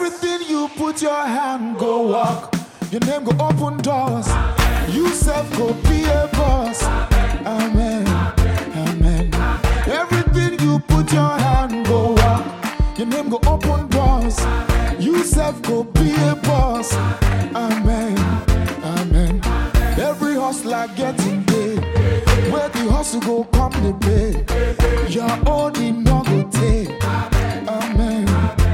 Everything you put your hand go walk. Your name go open doors. You self go be a boss. Amen. Amen. Everything you put your hand go walk. Your name go open doors. You self go be a boss. Amen. Amen. Every hustler getting paid. Where the hustle go come the pay. Your own in no go take. Amen.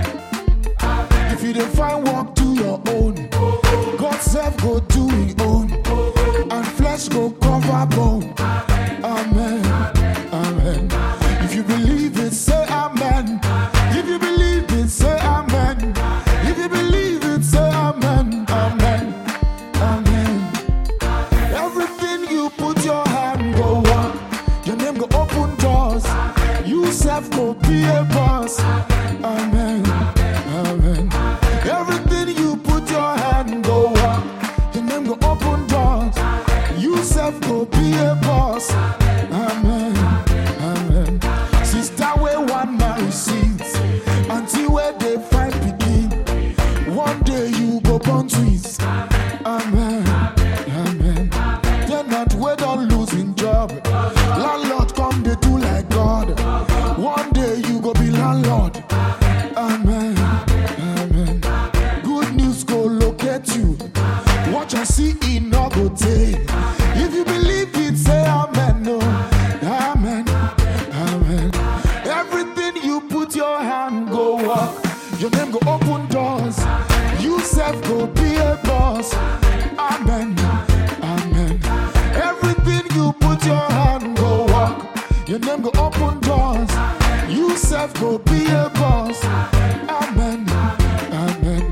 If you don't find work, do your own. God self go do his own. And flesh go cover bone. Amen. Amen. If you believe it, say amen. If you believe it, say amen. If you believe it, say amen. Amen. Amen. Everything you put your hand go walk. Your name go open doors. You self go be a boss. Amen. Amen. Everything you put your hand go walk. Your name go open doors. You self go be a boss. Amen. Amen. Sister where one man sees until where they find begin. One day you go born twins. Amen. Amen. They're not where don't losing job. Landlord come they do like God. One day you go be landlord. Amen. Amen. Good news go locate you. Watch and see it no go take. If you believe it, say amen. No. Amen. Amen. Everything you put your hand go walk. Your name go open doors. You self go be a boss. Amen. Amen. Everything you put your hand go walk. Your name go open doors. You self go be a boss. Amen. Amen.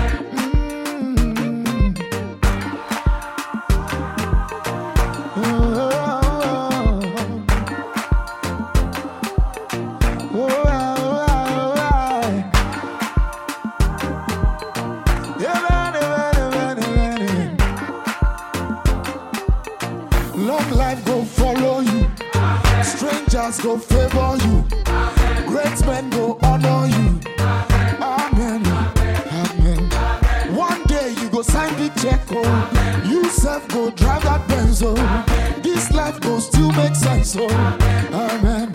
Long life go follow you. Strangers go favor you. Great men go honor you. Amen. Amen. One day you go sign big check. Oh. You self go drive that Benz. Oh. This life go still make sense. Oh. Amen.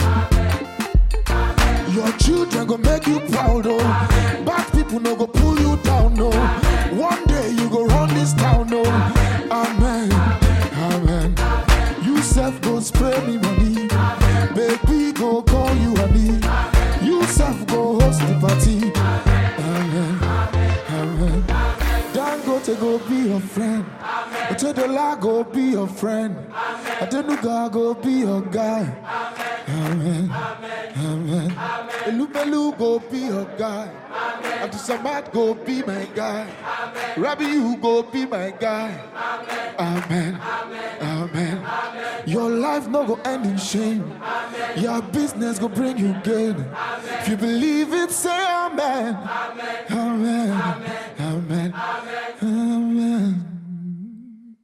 Your children go make you proud. Oh. Bad people no go pull you down. No. One day you go run this town. Oh. Amen. Amen. You self go spray me money. Baby go call you honey. You self go host the party. Amen. Amen. Dangote go be your friend. Otedola go be your friend. Adenuga go be your guy. Amen. Amen. Elubelu go be your guy. Abdusamad go be my guy. Rabbi you go be my guy. Amen. Amen. Your life no go end in shame. Your business go bring you gain. If you believe it, say amen.